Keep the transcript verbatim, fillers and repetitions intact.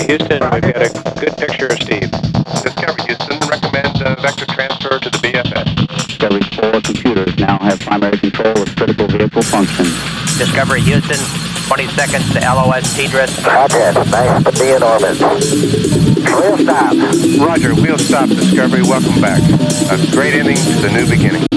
Houston, we've got a good picture of Steve. Discovery Houston, recommend uh, vector transfer to the B F S. Discovery four computers now have primary control of critical vehicle functions. Discovery Houston, twenty seconds to L O S T-Dris. Roger, nice to be in orbit. We'll stop. Roger, we'll stop, Discovery. Welcome back. A great ending to the new beginning.